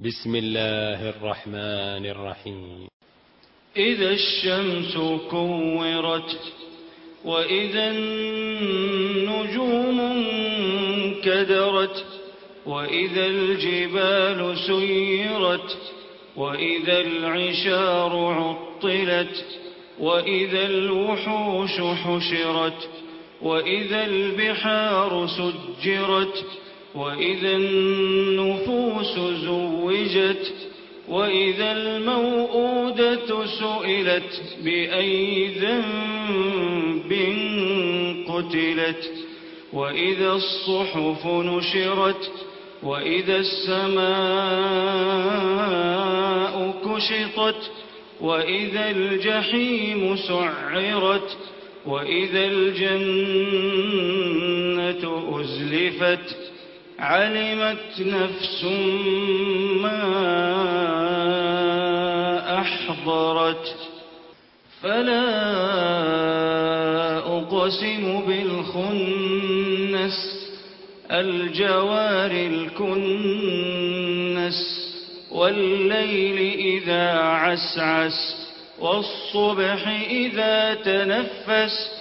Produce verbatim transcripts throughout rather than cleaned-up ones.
بسم الله الرحمن الرحيم. إذا الشمس كورت وإذا النجوم انكدرت وإذا الجبال سيرت وإذا العشار عطلت وإذا الوحوش حشرت وإذا البحار سجرت وإذا النفوس زوجت وإذا الموءودة سئلت بأي ذنب قتلت وإذا الصحف نشرت وإذا السماء كشطت وإذا الجحيم سعرت وإذا الجنة أزلفت علمت نفس ما أحضرت فلا أقسم بالخنس الجوار الكنس والليل إذا عسعس والصبح إذا تنفس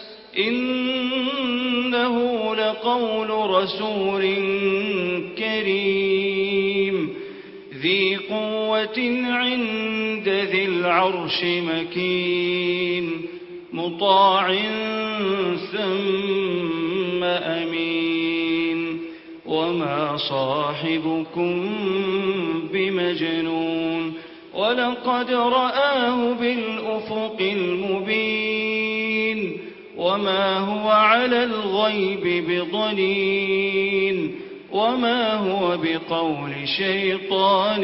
إنه لقول رسول كريم ذي قوة عند ذي العرش مكين مطاع ثم أمين وما صاحبكم بمجنون ولقد رآه بالأفق المبين وما هو على الغيب بضنين وما هو بقول شيطان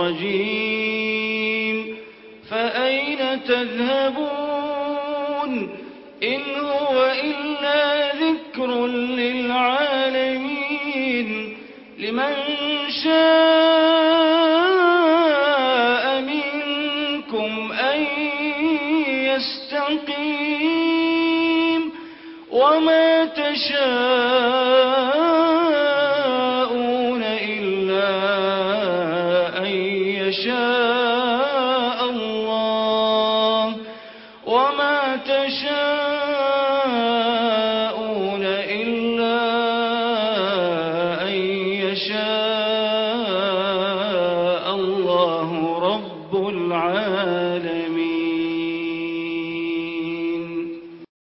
رجيم فأين تذهبون إن هو إلا ذكر للعالمين لمن شاء منكم أن يستقيم وما تشاءون